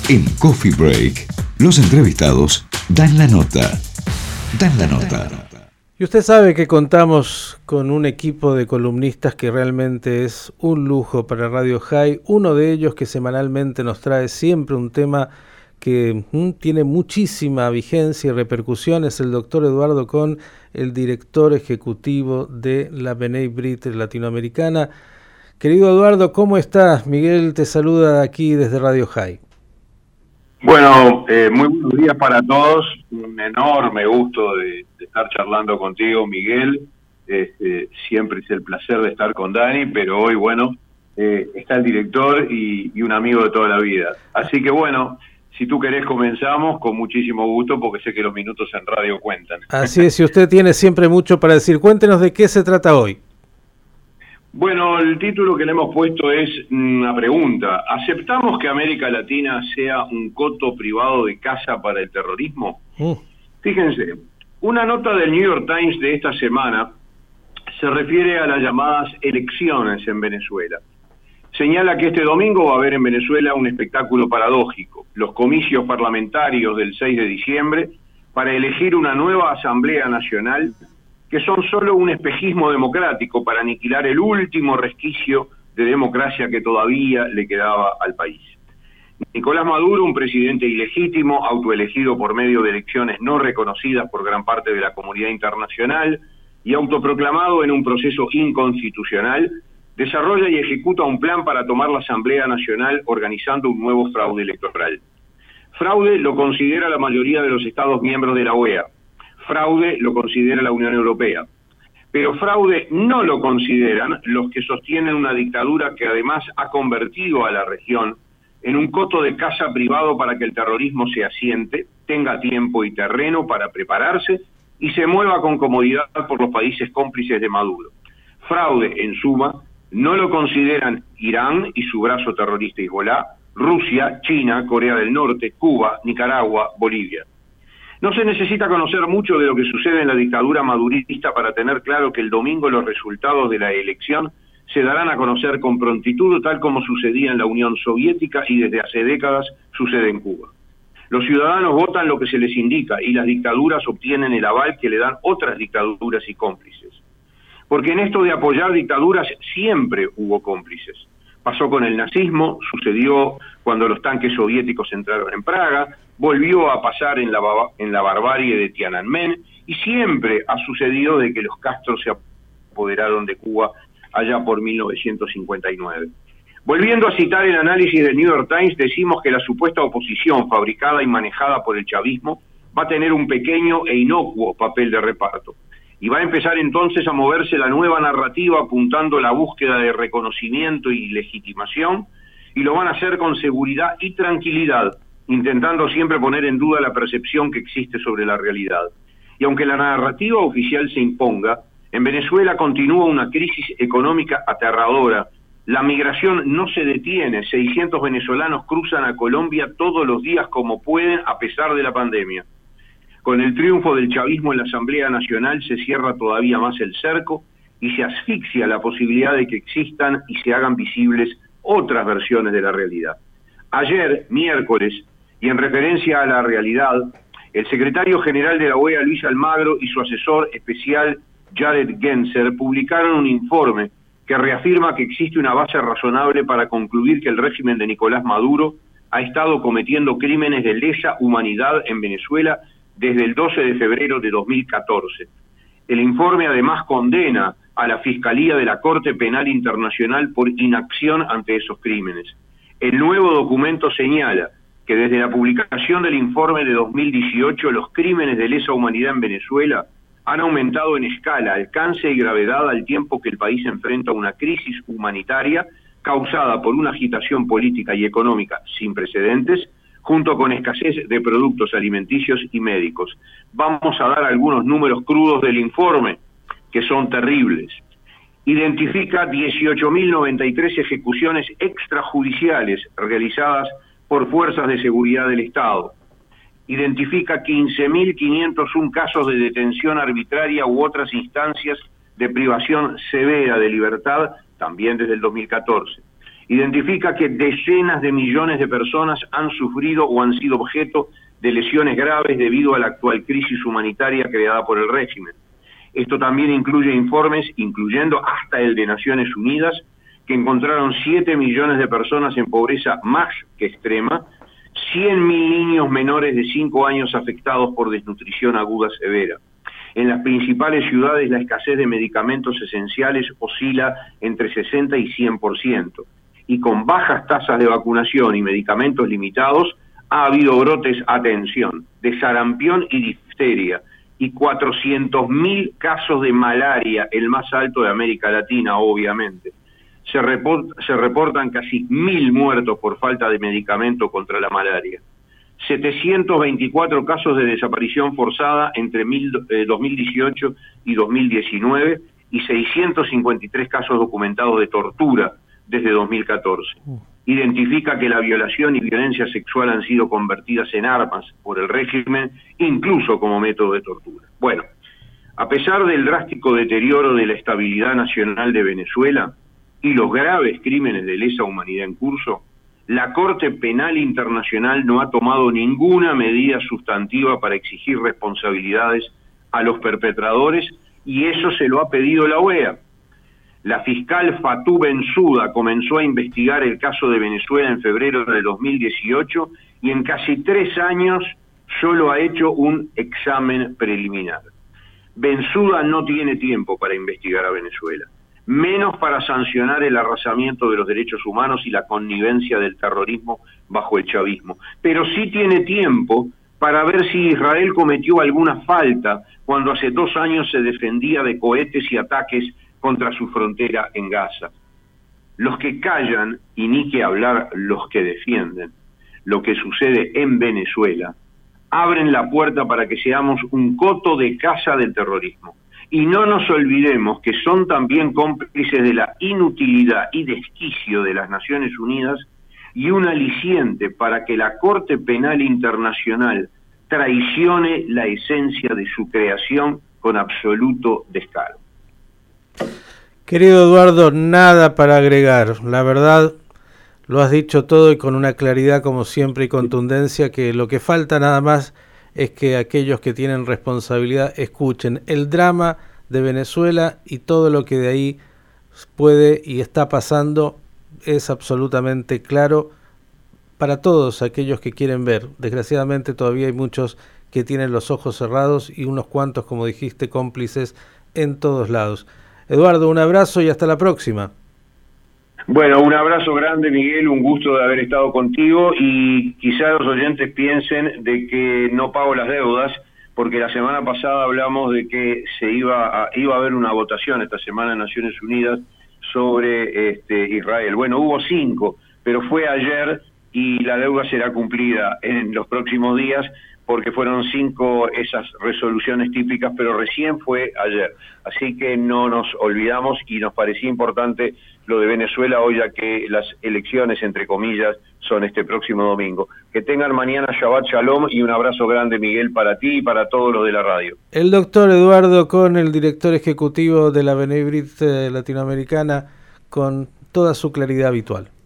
En Coffee Break, los entrevistados dan la nota. Dan la nota. Y usted sabe que contamos con un equipo de columnistas que realmente es un lujo para Radio High. Uno de ellos que semanalmente nos trae siempre un tema que tiene muchísima vigencia y repercusión es el doctor Eduardo Kohn, el director ejecutivo de la B'nai B'rith latinoamericana. Querido Eduardo, ¿cómo estás? Miguel te saluda aquí desde Radio High. Bueno, muy buenos días para todos. Un enorme gusto de estar charlando contigo, Miguel. Siempre es el placer de estar con Dani, pero hoy, bueno, está el director y un amigo de toda la vida. Así que, bueno, si tú querés comenzamos, con muchísimo gusto, porque sé que los minutos en radio cuentan. Así es, y usted tiene siempre mucho para decir. Cuéntenos de qué se trata hoy. Bueno, el título que le hemos puesto es una pregunta. ¿Aceptamos que América Latina sea un coto privado de caza para el terrorismo? Fíjense, una nota del New York Times de esta semana se refiere a las llamadas elecciones en Venezuela. Señala que este domingo va a haber en Venezuela un espectáculo paradójico, los comicios parlamentarios del 6 de diciembre para elegir una nueva Asamblea Nacional que son solo un espejismo democrático para aniquilar el último resquicio de democracia que todavía le quedaba al país. Nicolás Maduro, un presidente ilegítimo, autoelegido por medio de elecciones no reconocidas por gran parte de la comunidad internacional y autoproclamado en un proceso inconstitucional, desarrolla y ejecuta un plan para tomar la Asamblea Nacional organizando un nuevo fraude electoral. Fraude lo considera la mayoría de los Estados miembros de la OEA. Fraude lo considera la Unión Europea. Pero fraude no lo consideran los que sostienen una dictadura que además ha convertido a la región en un coto de caza privado para que el terrorismo se asiente, tenga tiempo y terreno para prepararse y se mueva con comodidad por los países cómplices de Maduro. Fraude, en suma, no lo consideran Irán y su brazo terrorista Hezbolá, Rusia, China, Corea del Norte, Cuba, Nicaragua, Bolivia. No se necesita conocer mucho de lo que sucede en la dictadura madurista para tener claro que el domingo los resultados de la elección se darán a conocer con prontitud, tal como sucedía en la Unión Soviética y desde hace décadas sucede en Cuba. Los ciudadanos votan lo que se les indica y las dictaduras obtienen el aval que le dan otras dictaduras y cómplices. Porque en esto de apoyar dictaduras siempre hubo cómplices. Pasó con el nazismo, sucedió cuando los tanques soviéticos entraron en Praga, volvió a pasar en la barbarie de Tiananmen y siempre ha sucedido de que los Castro se apoderaron de Cuba allá por 1959. Volviendo a citar el análisis del New York Times, decimos que la supuesta oposición fabricada y manejada por el chavismo va a tener un pequeño e inocuo papel de reparto. Y va a empezar entonces a moverse la nueva narrativa apuntando a la búsqueda de reconocimiento y legitimación, y lo van a hacer con seguridad y tranquilidad, intentando siempre poner en duda la percepción que existe sobre la realidad. Y aunque la narrativa oficial se imponga, en Venezuela continúa una crisis económica aterradora. La migración no se detiene, 600 venezolanos cruzan a Colombia todos los días como pueden a pesar de la pandemia. Con el triunfo del chavismo en la Asamblea Nacional se cierra todavía más el cerco y se asfixia la posibilidad de que existan y se hagan visibles otras versiones de la realidad. Ayer, miércoles, y en referencia a la realidad, el secretario general de la OEA, Luis Almagro, y su asesor especial, Jared Genser, publicaron un informe que reafirma que existe una base razonable para concluir que el régimen de Nicolás Maduro ha estado cometiendo crímenes de lesa humanidad en Venezuela desde el 12 de febrero de 2014. El informe además condena a la Fiscalía de la Corte Penal Internacional por inacción ante esos crímenes. El nuevo documento señala que desde la publicación del informe de 2018 los crímenes de lesa humanidad en Venezuela han aumentado en escala, alcance y gravedad al tiempo que el país enfrenta una crisis humanitaria causada por una agitación política y económica sin precedentes, junto con escasez de productos alimenticios y médicos. Vamos a dar algunos números crudos del informe, que son terribles. Identifica 18.093 ejecuciones extrajudiciales realizadas por fuerzas de seguridad del Estado. Identifica 15.501 casos de detención arbitraria u otras instancias de privación severa de libertad, también desde el 2014. Identifica que decenas de millones de personas han sufrido o han sido objeto de lesiones graves debido a la actual crisis humanitaria creada por el régimen. Esto también incluye informes, incluyendo hasta el de Naciones Unidas, que encontraron 7 millones de personas en pobreza más que extrema, 100.000 niños menores de 5 años afectados por desnutrición aguda severa. En las principales ciudades la escasez de medicamentos esenciales oscila entre 60 y 100%, y con bajas tasas de vacunación y medicamentos limitados, ha habido brotes, atención, de sarampión y difteria, y 400.000 casos de malaria, el más alto de América Latina, obviamente. Se reportan casi 1.000 muertos por falta de medicamento contra la malaria. 724 casos de desaparición forzada entre 2018 y 2019 y 653 casos documentados de tortura desde 2014. Identifica que la violación y violencia sexual han sido convertidas en armas por el régimen, incluso como método de tortura. Bueno, a pesar del drástico deterioro de la estabilidad nacional de Venezuela y los graves crímenes de lesa humanidad en curso, la Corte Penal Internacional no ha tomado ninguna medida sustantiva para exigir responsabilidades a los perpetradores, y eso se lo ha pedido la OEA. La fiscal Fatou Bensouda comenzó a investigar el caso de Venezuela en febrero de 2018 y en casi 3 años solo ha hecho un examen preliminar. Bensouda no tiene tiempo para investigar a Venezuela, menos para sancionar el arrasamiento de los derechos humanos y la connivencia del terrorismo bajo el chavismo. Pero sí tiene tiempo para ver si Israel cometió alguna falta cuando hace 2 años se defendía de cohetes y ataques contra su frontera en Gaza. Los que callan, y ni que hablar los que defienden lo que sucede en Venezuela, abren la puerta para que seamos un coto de caza del terrorismo. Y no nos olvidemos que son también cómplices de la inutilidad y desquicio de las Naciones Unidas y un aliciente para que la Corte Penal Internacional traicione la esencia de su creación con absoluto descaro. Querido Eduardo, nada para agregar. La verdad, lo has dicho todo y con una claridad como siempre y contundencia, que lo que falta nada más es que aquellos que tienen responsabilidad escuchen el drama de Venezuela, y todo lo que de ahí puede y está pasando es absolutamente claro para todos aquellos que quieren ver. Desgraciadamente todavía hay muchos que tienen los ojos cerrados y unos cuantos, como dijiste, cómplices en todos lados. Eduardo, un abrazo y hasta la próxima. Bueno, un abrazo grande, Miguel, un gusto de haber estado contigo, y quizá los oyentes piensen de que no pago las deudas, porque la semana pasada hablamos de que iba a haber una votación esta semana en Naciones Unidas sobre Israel. Bueno, hubo 5, pero fue ayer y la deuda será cumplida en los próximos días, porque fueron 5 esas resoluciones típicas, pero recién fue ayer. Así que no nos olvidamos, y nos parecía importante lo de Venezuela hoy, ya que las elecciones, entre comillas, son este próximo domingo. Que tengan mañana Shabbat Shalom, y un abrazo grande, Miguel, para ti y para todos los de la radio. El doctor Eduardo Kohn, el director ejecutivo de la Benebrit Latinoamericana, con toda su claridad habitual.